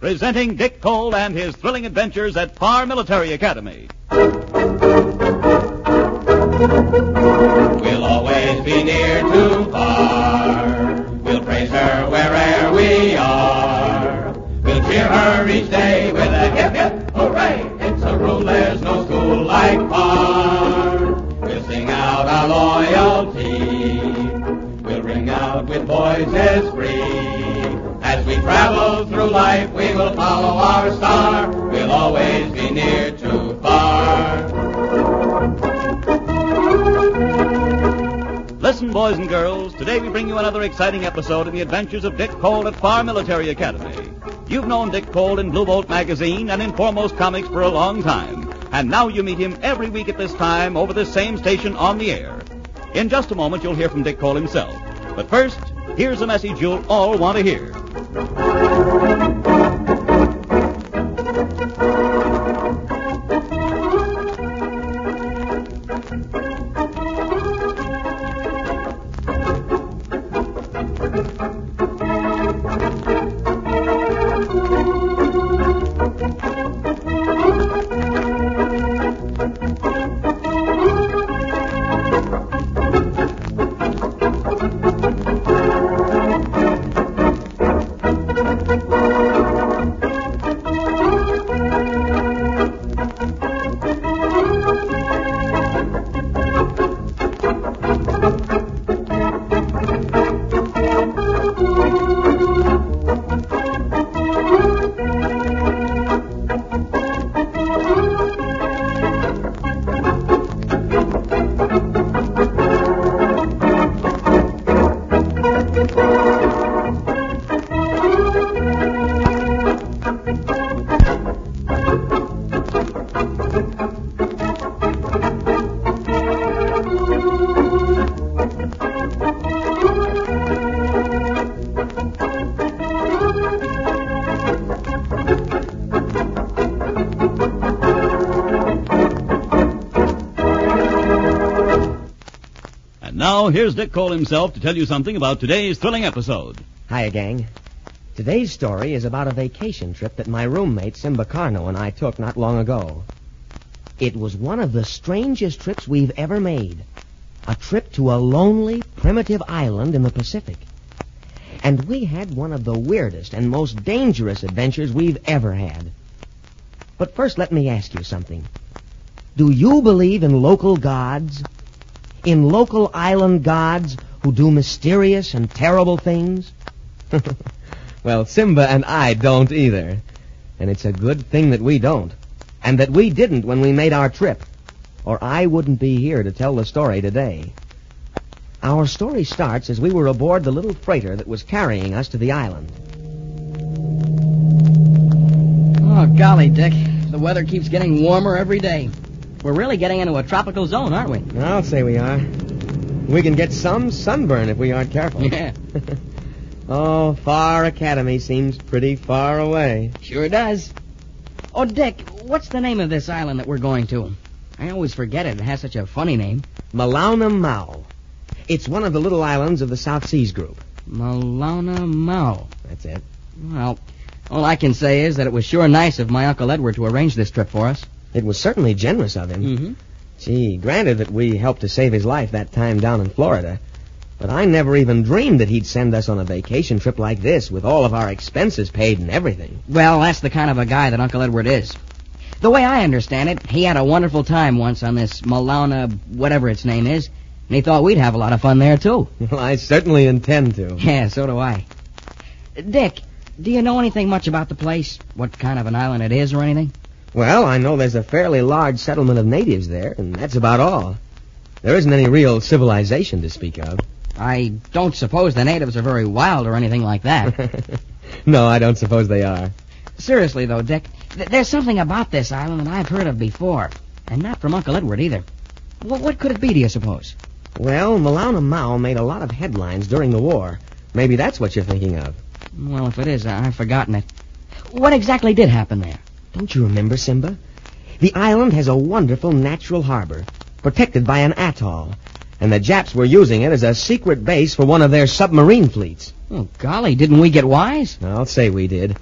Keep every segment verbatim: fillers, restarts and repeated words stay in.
presenting Dick Cole and his thrilling adventures at Farr Military Academy. We'll always be near to Farr. We'll praise her wherever we are. We'll cheer her each day with a hip, hip, hooray. It's a rule, there's no school like Farr. We'll sing out our loyalty. We'll ring out with voices free. As we travel through life, we will follow our star. We'll always be near to Farr. Listen, boys and girls, today we bring you another exciting episode in the adventures of Dick Cole at Farr Military Academy. You've known Dick Cole in Blue Bolt magazine and in Foremost Comics for a long time, and now you meet him every week at this time over this same station on the air. In just a moment, you'll hear from Dick Cole himself. But first, here's a message you'll all want to hear. Now, here's Dick Cole himself to tell you something about today's thrilling episode. Hiya, gang. Today's story is about a vacation trip that my roommate, Simba Carno, and I took not long ago. It was one of the strangest trips we've ever made. A trip to a lonely, primitive island in the Pacific. And we had one of the weirdest and most dangerous adventures we've ever had. But first, let me ask you something. Do you believe in local gods? In local island gods who do mysterious and terrible things? Well, Simba and I don't either. And it's a good thing that we don't. And that we didn't when we made our trip. Or I wouldn't be here to tell the story today. Our story starts as we were aboard the little freighter that was carrying us to the island. Oh, golly, Dick. The weather keeps getting warmer every day. We're really getting into a tropical zone, aren't we? I'll say we are. We can get some sunburn if we aren't careful. Yeah. Oh, Farr Academy seems pretty far away. Sure does. Oh, Dick, what's the name of this island that we're going to? I always forget it. It has such a funny name. Malauna Mau. It's one of the little islands of the South Seas group. Malauna Mau. That's it. Well, all I can say is that it was sure nice of my Uncle Edward to arrange this trip for us. It was certainly generous of him. Mm-hmm. Gee, granted that we helped to save his life that time down in Florida, but I never even dreamed that he'd send us on a vacation trip like this with all of our expenses paid and everything. Well, that's the kind of a guy that Uncle Edward is. The way I understand it, he had a wonderful time once on this Malauna, whatever its name is, and he thought we'd have a lot of fun there, too. Well, I certainly intend to. Yeah, so do I. Dick, do you know anything much about the place? What kind of an island it is or anything? Well, I know there's a fairly large settlement of natives there, and that's about all. There isn't any real civilization to speak of. I don't suppose the natives are very wild or anything like that. No, I don't suppose they are. Seriously, though, Dick, th- there's something about this island that I've heard of before, and not from Uncle Edward either. W- what could it be, do you suppose? Well, Malauna Mau made a lot of headlines during the war. Maybe that's what you're thinking of. Well, if it is, I've forgotten it. What exactly did happen there? Don't you remember, Simba? The island has a wonderful natural harbor, protected by an atoll, and the Japs were using it as a secret base for one of their submarine fleets. Oh, golly, didn't we get wise? I'll say we did.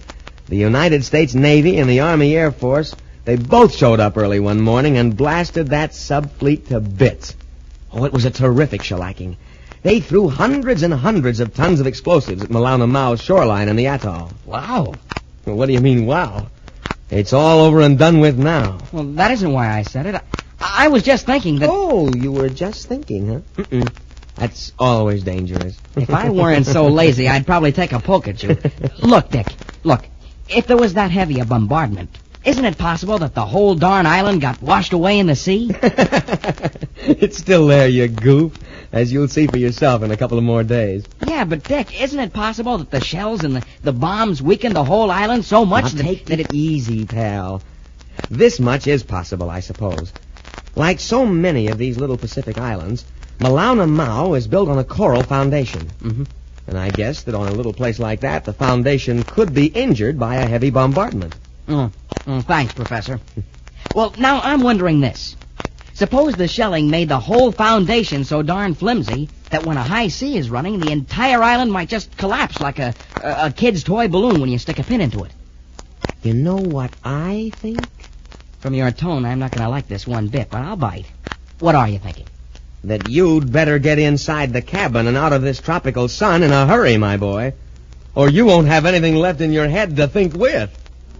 The United States Navy and the Army Air Force, they both showed up early one morning and blasted that subfleet to bits. Oh, it was a terrific shellacking. They threw hundreds and hundreds of tons of explosives at Malauna Mao's shoreline in the atoll. Wow. Well, what do you mean, wow? It's all over and done with now. Well, that isn't why I said it. I, I was just thinking that... Oh, you were just thinking, huh? Mm-mm. That's always dangerous. If I weren't so lazy, I'd probably take a poke at you. Look, Dick, look. If there was that heavy a bombardment, isn't it possible that the whole darn island got washed away in the sea? It's still there, you goof, as you'll see for yourself in a couple of more days. Yeah, but Dick, isn't it possible that the shells and the, the bombs weakened the whole island so much now, that, take that it it... easy, pal. This much is possible, I suppose. Like so many of these little Pacific islands, Malauna Mao is built on a coral foundation. Mm-hmm. And I guess that on a little place like that, the foundation could be injured by a heavy bombardment. Oh, oh, thanks, Professor. Well, now I'm wondering this. Suppose the shelling made the whole foundation so darn flimsy that when a high sea is running, the entire island might just collapse like a, a, a kid's toy balloon when you stick a pin into it. You know what I think? From your tone, I'm not going to like this one bit, but I'll bite. What are you thinking? That you'd better get inside the cabin and out of this tropical sun in a hurry, my boy. Or you won't have anything left in your head to think with.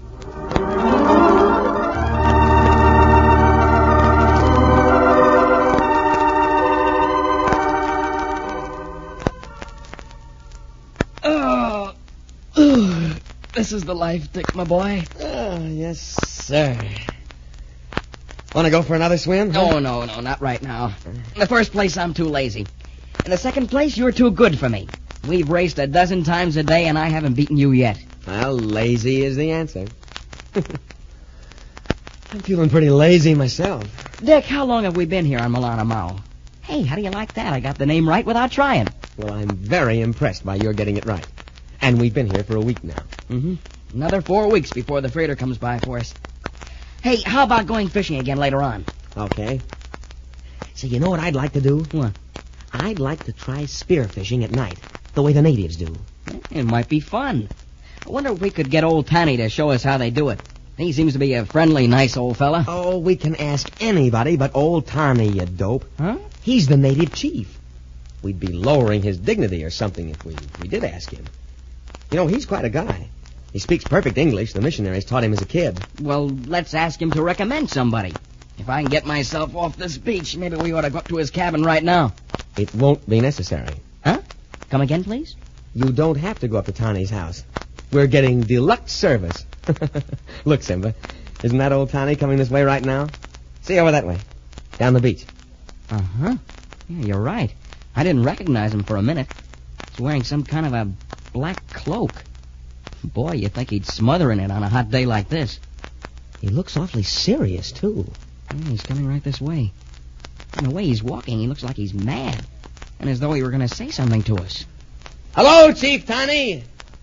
Oh, this is the life, Dick, my boy. Oh, yes, sir. Want to go for another swim? Huh? No, no, no, not right now. In the first place, I'm too lazy. In the second place, you're too good for me. We've raced a dozen times a day, and I haven't beaten you yet. Well, lazy is the answer. I'm feeling pretty lazy myself. Dick, how long have we been here on Malauna Mao? Hey, how do you like that? I got the name right without trying. Well, I'm very impressed by your getting it right. And we've been here for a week now. Mm-hmm. Another four weeks before the freighter comes by for us. Hey, how about going fishing again later on? Okay. So you know what I'd like to do? What? I'd like to try spearfishing at night, the way the natives do. It might be fun. I wonder if we could get old Tani to show us how they do it. He seems to be a friendly, nice old fella. Oh, we can ask anybody but old Tani, you dope. Huh? He's the native chief. We'd be lowering his dignity or something if we, if we did ask him. You know, he's quite a guy. He speaks perfect English. The missionaries taught him as a kid. Well, let's ask him to recommend somebody. If I can get myself off this beach, maybe we ought to go up to his cabin right now. It won't be necessary. Huh? Come again, please? You don't have to go up to Tani's house. We're getting deluxe service. Look, Simba, isn't that old Tani coming this way right now? See, over that way. Down the beach. Uh-huh. Yeah, you're right. I didn't recognize him for a minute. He's wearing some kind of a black cloak. Boy, you'd think he'd smother in it on a hot day like this. He looks awfully serious, too. Yeah, he's coming right this way. And the way he's walking, he looks like he's mad. And as though he were going to say something to us. Hello, Chief Tani.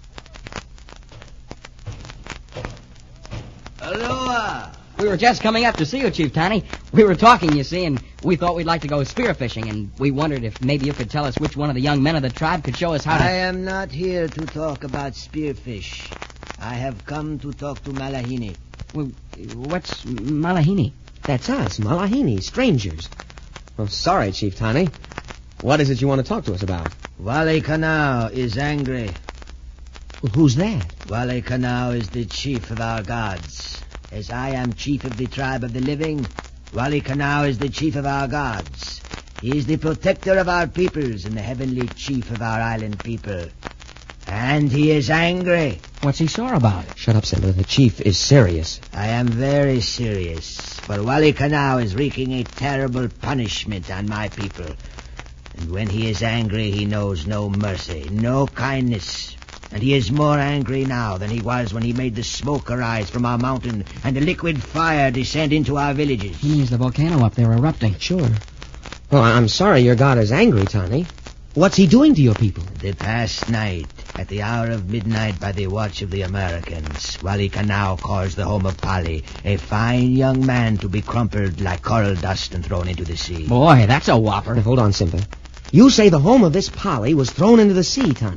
Aloha. We were just coming up to see you, Chief Tani. We were talking, you see, and we thought we'd like to go spearfishing, and we wondered if maybe you could tell us which one of the young men of the tribe could show us how to... I am not here to talk about spearfish. I have come to talk to Malahini. Well, what's Malahini? That's us, Malahini, strangers. Oh, sorry, Chief Tani. What is it you want to talk to us about? Wale Kanau is angry. Well, who's that? Wale Kanau is the chief of our gods. As I am chief of the tribe of the living, Wale Kanau is the chief of our gods. He is the protector of our peoples and the heavenly chief of our island people. And he is angry. What's he sore about? Shut up, Simba. The chief is serious. I am very serious, for Wale Kanau is wreaking a terrible punishment on my people. And when he is angry, he knows no mercy, no kindness. And he is more angry now than he was when he made the smoke arise from our mountain and the liquid fire descend into our villages. He means the volcano up there erupting. Sure. Well, I'm sorry your god is angry, Tani. What's he doing to your people? The past night, at the hour of midnight by the watch of the Americans, Wale Kanau caused the home of Pali, a fine young man, to be crumpled like coral dust and thrown into the sea. Boy, that's a whopper. Now, hold on, Simba. You say the home of this Polly was thrown into the sea, Tani.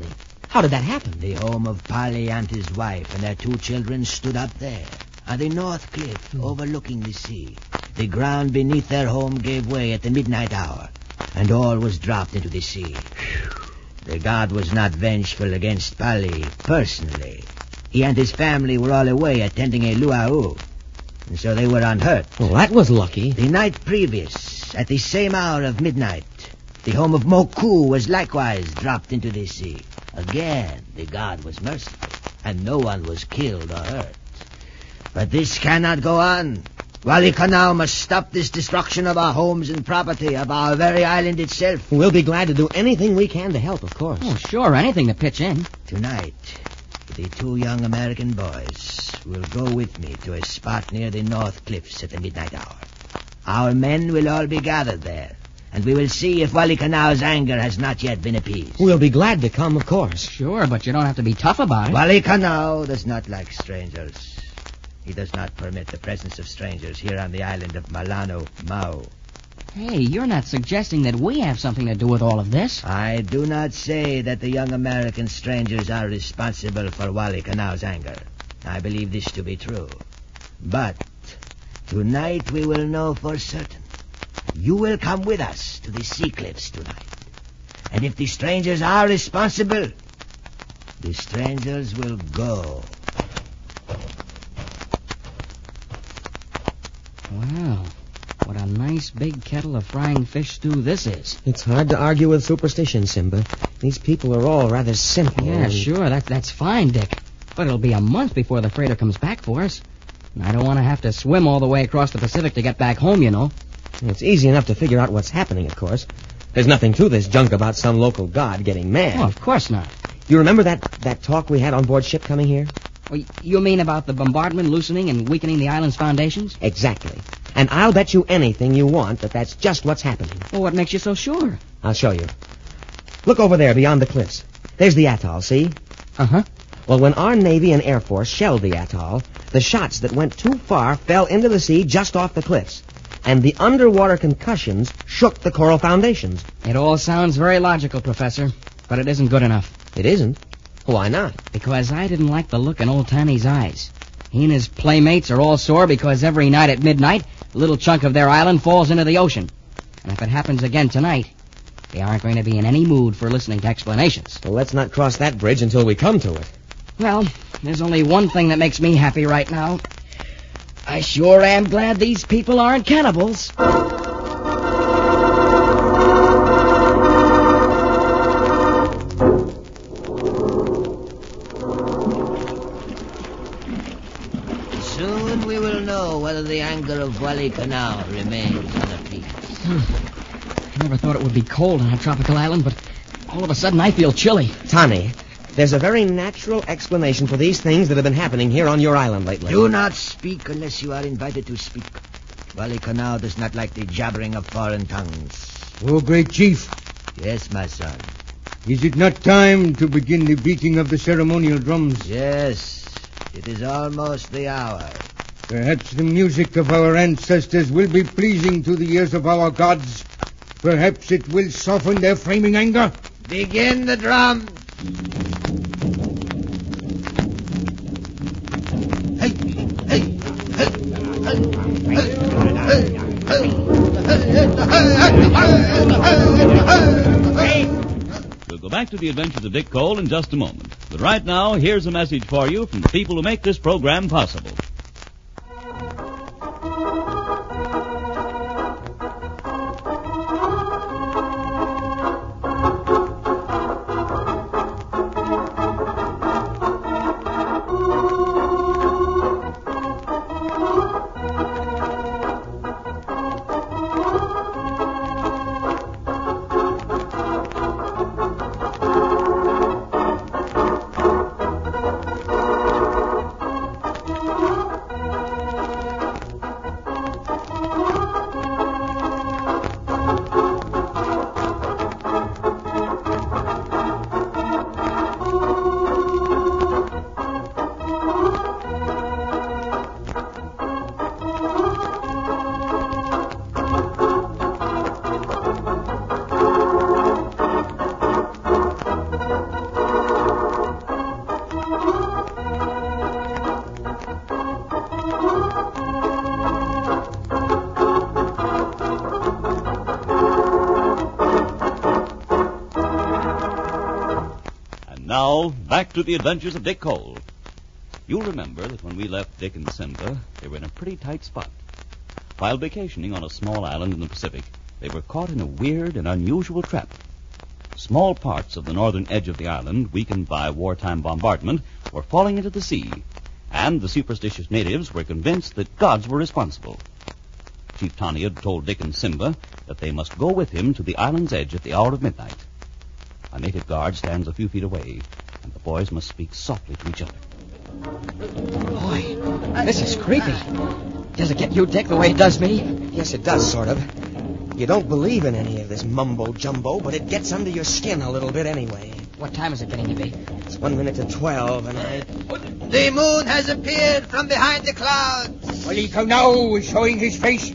How did that happen? The home of Polly and his wife and their two children stood up there, on the north cliff overlooking the sea. The ground beneath their home gave way at the midnight hour, and all was dropped into the sea. The god was not vengeful against Polly personally. He and his family were all away attending a luau, and so they were unhurt. Well, that was lucky. The night previous, at the same hour of midnight, the home of Moku was likewise dropped into the sea. Again, the god was merciful, and no one was killed or hurt. But this cannot go on. Wali Kanau must stop this destruction of our homes and property, of our very island itself. We'll be glad to do anything we can to help, of course. Oh, sure, anything to pitch in. Tonight, the two young American boys will go with me to a spot near the North Cliffs at the midnight hour. Our men will all be gathered there, and we will see if Wali Kanau's anger has not yet been appeased. We'll be glad to come, of course. Sure, but you don't have to be tough about it. Wali Kanau does not like strangers. He does not permit the presence of strangers here on the island of Malano, Mau. Hey, you're not suggesting that we have something to do with all of this. I do not say that the young American strangers are responsible for Wali Kanau's anger. I believe this to be true. But tonight we will know for certain. You will come with us to the sea cliffs tonight. And if the strangers are responsible, the strangers will go. Wow, what a nice big kettle of frying fish stew this is. It's hard to argue with superstition, Simba. These people are all rather simple. Yeah, and... sure, that, that's fine, Dick. But it'll be a month before the freighter comes back for us. And I don't want to have to swim all the way across the Pacific to get back home, you know. It's easy enough to figure out what's happening, of course. There's nothing to this junk about some local god getting mad. Oh, of course not. You remember that, that talk we had on board ship coming here? Well, you mean about the bombardment loosening and weakening the island's foundations? Exactly. And I'll bet you anything you want that that's just what's happening. Well, what makes you so sure? I'll show you. Look over there beyond the cliffs. There's the atoll, see? Uh-huh. Well, when our Navy and Air Force shelled the atoll, the shots that went too far fell into the sea just off the cliffs. And the underwater concussions shook the coral foundations. It all sounds very logical, Professor, but it isn't good enough. It isn't? Why not? Because I didn't like the look in old Tanny's eyes. He and his playmates are all sore because every night at midnight, a little chunk of their island falls into the ocean. And if it happens again tonight, they aren't going to be in any mood for listening to explanations. Well, let's not cross that bridge until we come to it. Well, there's only one thing that makes me happy right now. I sure am glad these people aren't cannibals. Soon we will know whether the anger of Wali Kanau remains unappeased. I never thought it would be cold on a tropical island, but all of a sudden I feel chilly. Tani, there's a very natural explanation for these things that have been happening here on your island lately. Do not speak unless you are invited to speak. Wali Kanau does not like the jabbering of foreign tongues. Oh, great chief. Yes, my son. Is it not time to begin the beating of the ceremonial drums? Yes, it is almost the hour. Perhaps the music of our ancestors will be pleasing to the ears of our gods. Perhaps it will soften their flaming anger. Begin the drum. Hey, hey, We'll go back to the adventures of Dick Cole in just a moment. But right now, here's a message for you from the people who make this program possible. back to the adventures of Dick Cole. You'll remember that when we left Dick and Simba, they were in a pretty tight spot. While vacationing on a small island in the Pacific, they were caught in a weird and unusual trap. Small parts of the northern edge of the island, weakened by wartime bombardment, were falling into the sea, and the superstitious natives were convinced that gods were responsible. Chief Tani had told Dick and Simba that they must go with him to the island's edge at the hour of midnight. A native guard stands a few feet away, and the boys must speak softly to each other. Boy, this is creepy. Does it get you, Dick, the way it does me? Yes, it does, sort of. You don't believe in any of this mumbo-jumbo, but it gets under your skin a little bit anyway. What time is it getting to be? It's one minute to twelve, and I... The moon has appeared from behind the clouds. Wally Canao is showing his face.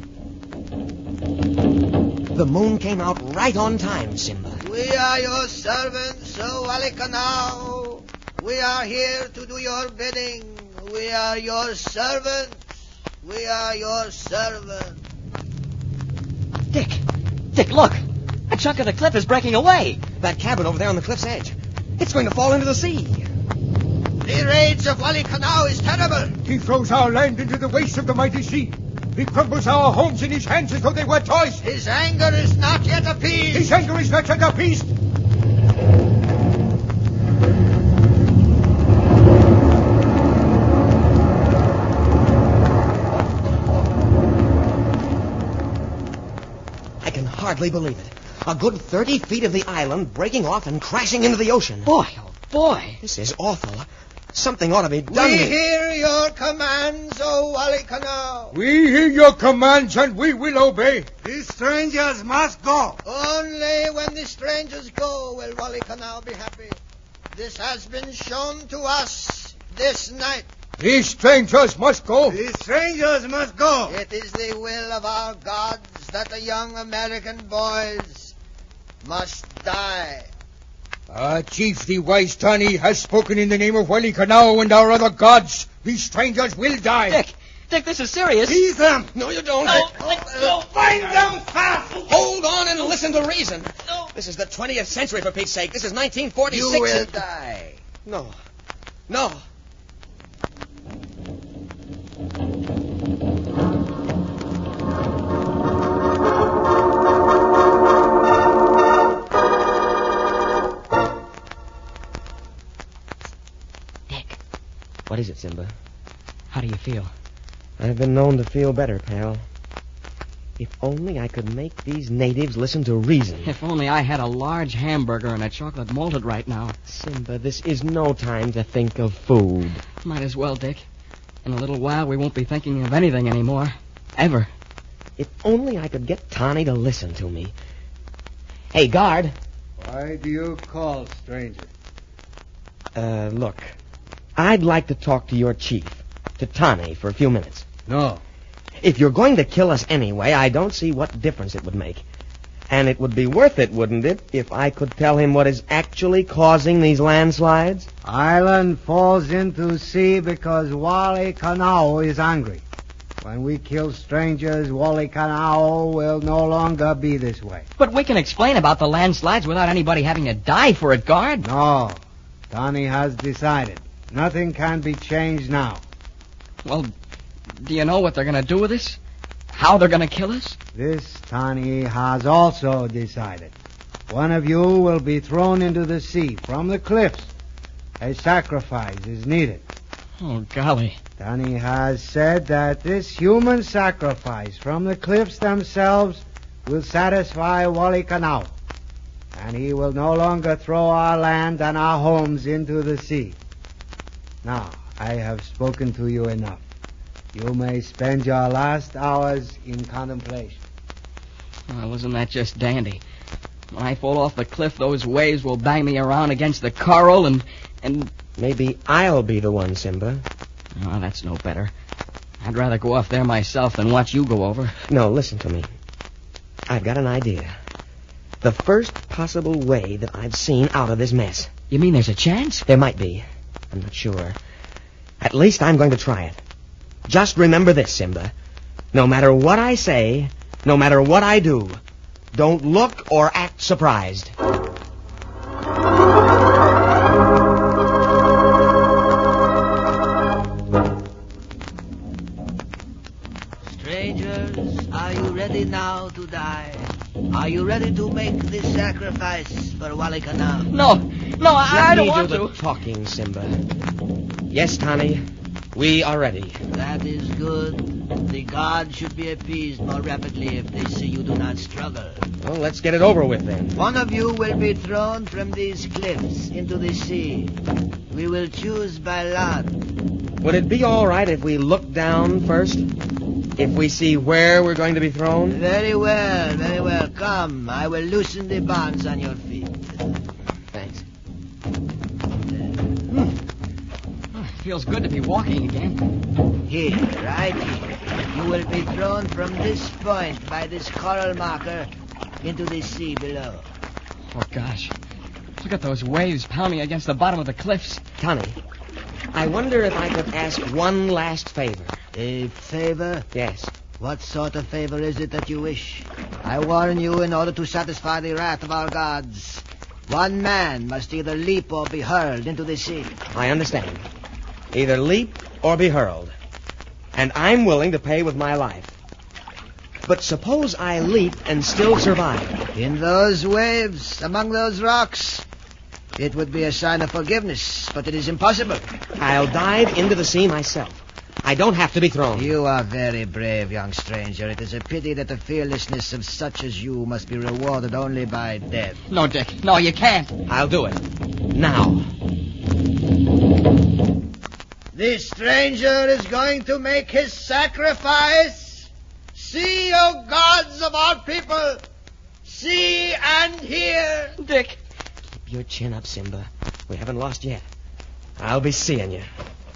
The moon came out right on time, Simba. We are your servants, O Wally Canao. We are here to do your bidding. We are your servants. We are your servants. Dick! Dick, look! A chunk of the cliff is breaking away! That cabin over there on the cliff's edge. It's going to fall into the sea. The rage of Wally Canao is terrible. He throws our land into the waste of the mighty sea. He crumbles our homes in his hands as though they were toys. His anger is not yet appeased. His anger is not yet appeased. I can hardly believe it. A good thirty feet of the island breaking off and crashing into the ocean. Boy, oh boy! This is awful. Something ought to be done. We hear your commands, O Wally Canao. We hear your commands and we will obey. These strangers must go. Only when the strangers go will Wally Canao be happy. This has been shown to us this night. These strangers must go. These strangers must go. It is the will of our gods that the young American boys must die. Our chief, the wise Tani, has spoken in the name of Wally Canao and our other gods. These strangers will die. Dick! Dick, this is serious. Seize them. No, you don't. No, no. Find them fast. Hold on and listen to reason. No. This is the twentieth century, for Pete's sake. This is nineteen forty-six. You will and... die. No. No. What is it, Simba? How do you feel? I've been known to feel better, pal. If only I could make these natives listen to reason. If only I had a large hamburger and a chocolate malted right now. Simba, this is no time to think of food. Might as well, Dick. In a little while, we won't be thinking of anything anymore. Ever. If only I could get Tani to listen to me. Hey, guard. Why do you call, stranger? Uh, look. I'd like to talk to your chief, to Tani, for a few minutes. No. If you're going to kill us anyway, I don't see what difference it would make. And it would be worth it, wouldn't it, if I could tell him what is actually causing these landslides? Island falls into sea because Wally Canao is angry. When we kill strangers, Wally Canao will no longer be this way. But we can explain about the landslides without anybody having to die for it, guard. No. Tani has decided. Nothing can be changed now. Well, do you know what they're going to do with us? How they're going to kill us? This Tani has also decided. One of you will be thrown into the sea from the cliffs. A sacrifice is needed. Oh, golly. Tani has said that this human sacrifice from the cliffs themselves will satisfy Wally Canao. And he will no longer throw our land and our homes into the sea. Now, I have spoken to you enough. You may spend your last hours in contemplation. Well, isn't that just dandy? When I fall off the cliff, those waves will bang me around against the coral and... and... Maybe I'll be the one, Simba. Oh, that's no better. I'd rather go off there myself than watch you go over. No, listen to me. I've got an idea. The first possible way that I've seen out of this mess. You mean there's a chance? There might be. I'm not sure. At least I'm going to try it. Just remember this, Simba. No matter what I say, no matter what I do, don't look or act surprised. ready to make this sacrifice for Walikanau? No, no, I, Let I don't me want do to. the talking, Simba. Yes, Tani, we are ready. That is good. The gods should be appeased more rapidly if they see you do not struggle. Well, let's get it over with then. One of you will be thrown from these cliffs into the sea. We will choose by lot. Would it be all right if we look down first? If we see where we're going to be thrown? Very well, very well. Come, I will loosen the bonds on your feet. Thanks. Feels good to be walking again. Here, right here. You will be thrown from this point by this coral marker into the sea below. Oh, gosh. Look at those waves pounding against the bottom of the cliffs. Tani, I wonder if I could ask one last favor. A favor? Yes. What sort of favor is it that you wish? I warn you, in order to satisfy the wrath of our gods, one man must either leap or be hurled into the sea. I understand. Either leap or be hurled. And I'm willing to pay with my life. But suppose I leap and still survive. In those waves, among those rocks, it would be a sign of forgiveness, but it is impossible. I'll dive into the sea myself. I don't have to be thrown. You are very brave, young stranger. It is a pity that the fearlessness of such as you must be rewarded only by death. No, Dick. No, you can't. I'll do it. Now. The stranger is going to make his sacrifice. See, O gods of our people. See and hear. Dick. Keep your chin up, Simba. We haven't lost yet. I'll be seeing you.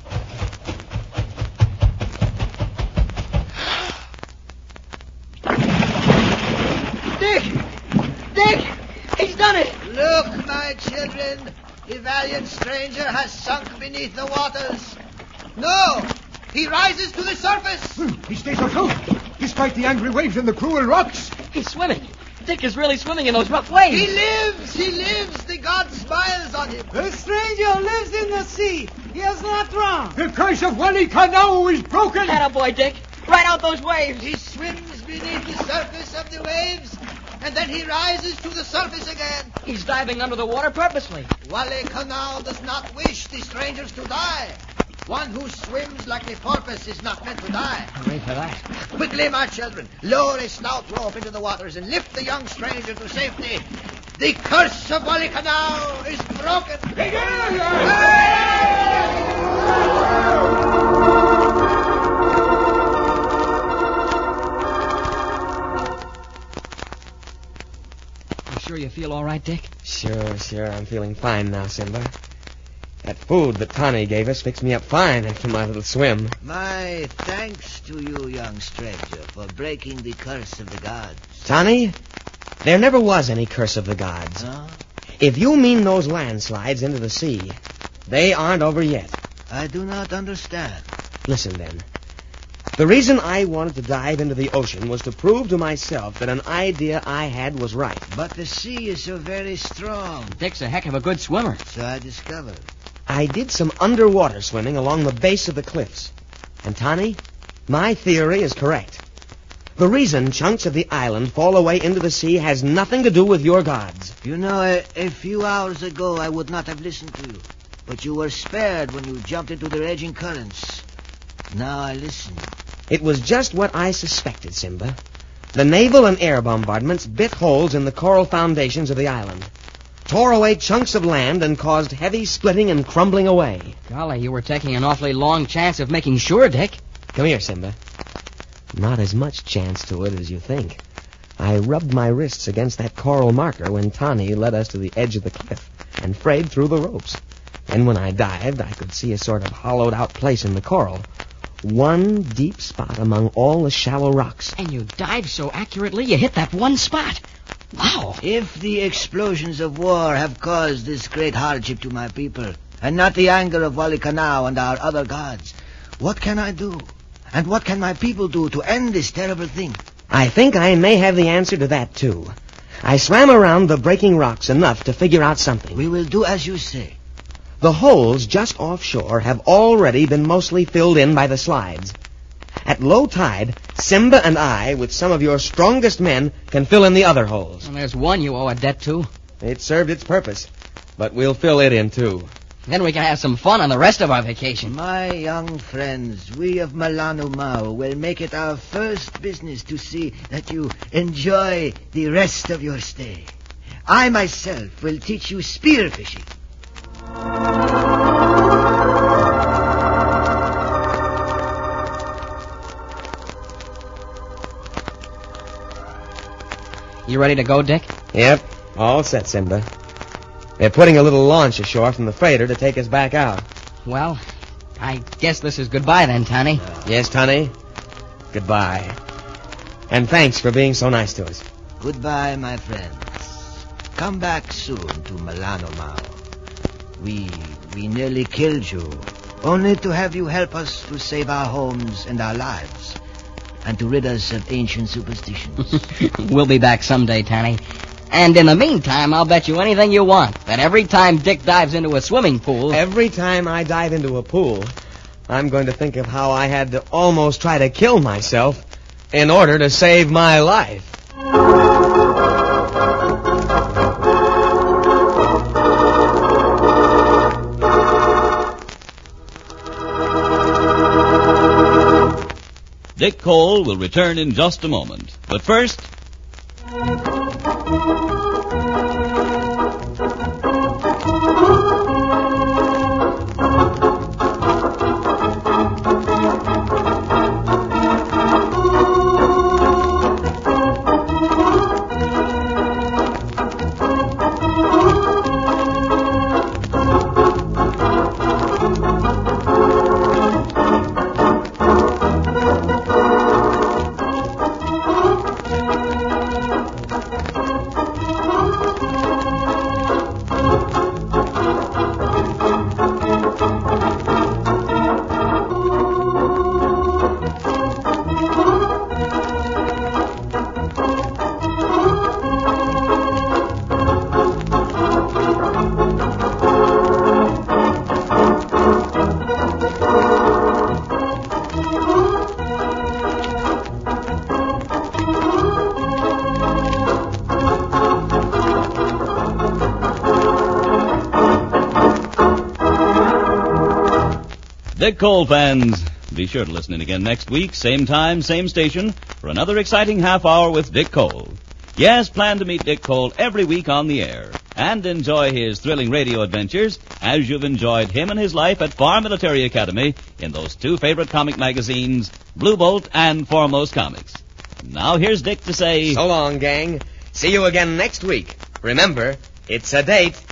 Dick! Dick! He's done it! Look, my children. The valiant stranger has sunk beneath the waters. No! He rises to the surface. He stays afloat, despite the angry waves and the cruel rocks. He's swimming. Dick is really swimming in those rough waves. He lives! He lives! The god smiles on him. The stranger lives in the sea. He is not drowned. The curse of Walikanau is broken. Attaboy, Dick. Right out those waves. He swims beneath the surface of the waves, and then he rises to the surface again. He's diving under the water purposely. Walikanau does not wish the strangers to die. One who swims like the porpoise is not meant to die. Hooray for that. Quickly, my children, lower a stout rope into the waters and lift the young stranger to safety. The curse of Walikanau is broken. You sure you feel all right, Dick? Sure, sure. I'm feeling fine now, Simba. That food that Tani gave us fixed me up fine after my little swim. My thanks to you, young stranger, for breaking the curse of the gods. Tani, there never was any curse of the gods. Huh? If you mean those landslides into the sea, they aren't over yet. I do not understand. Listen, then. The reason I wanted to dive into the ocean was to prove to myself that an idea I had was right. But the sea is so very strong. Dick's a heck of a good swimmer. So I discovered. I did some underwater swimming along the base of the cliffs. And, Tani, my theory is correct. The reason chunks of the island fall away into the sea has nothing to do with your gods. You know, a, a few hours ago I would not have listened to you. But you were spared when you jumped into the raging currents. Now I listen. It was just what I suspected, Simba. The naval and air bombardments bit holes in the coral foundations of the island, tore away chunks of land, and caused heavy splitting and crumbling away. Golly, you were taking an awfully long chance of making sure, Dick. Come here, Simba. Not as much chance to it as you think. I rubbed my wrists against that coral marker when Tani led us to the edge of the cliff and frayed through the ropes. And when I dived, I could see a sort of hollowed-out place in the coral. One deep spot among all the shallow rocks. And you dived so accurately, you hit that one spot. Wow. If the explosions of war have caused this great hardship to my people, and not the anger of Walikanau and our other gods, what can I do? And what can my people do to end this terrible thing? I think I may have the answer to that, too. I swam around the breaking rocks enough to figure out something. We will do as you say. The holes just offshore have already been mostly filled in by the slides. At low tide, Simba and I, with some of your strongest men, can fill in the other holes. And there's one you owe a debt to. It served its purpose, but we'll fill it in, too. Then we can have some fun on the rest of our vacation. My young friends, we of Malano Mau will make it our first business to see that you enjoy the rest of your stay. I myself will teach you spearfishing. You ready to go, Dick? Yep, all set, Simba. They're putting a little launch ashore from the freighter to take us back out. Well, I guess this is goodbye then, Tani. Yes, Tani. Goodbye. And thanks for being so nice to us. Goodbye, my friends. Come back soon to Malano Mau. We, we nearly killed you, only to have you help us to save our homes and our lives, and to rid us of ancient superstitions. We'll be back someday, Tani. And in the meantime, I'll bet you anything you want that every time Dick dives into a swimming pool... Every time I dive into a pool, I'm going to think of how I had to almost try to kill myself in order to save my life. Dick Cole will return in just a moment. But first... Dick Cole fans, be sure to listen in again next week, same time, same station, for another exciting half hour with Dick Cole. Yes, plan to meet Dick Cole every week on the air and enjoy his thrilling radio adventures as you've enjoyed him and his life at Farm Military Academy in those two favorite comic magazines, Blue Bolt and Foremost Comics. Now here's Dick to say... So long, gang. See you again next week. Remember, it's a date.